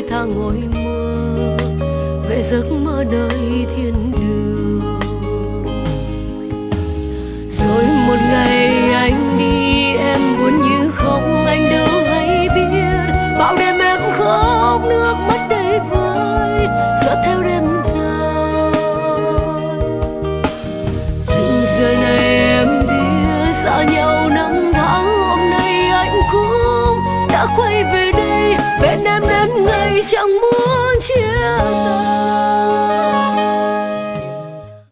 tháng ngồi mơ về giấc mơ nơi thiên đường. Rồi một ngày anh đi em buồn như không, anh đâu hay biết bao đêm em khóc nước mắt đầy vơi dõi theo đêm dài. Rừng rời này em đi xa nhau năm tháng, hôm nay anh cũng đã quay về đây bên em đêm ngày chẳng muốn.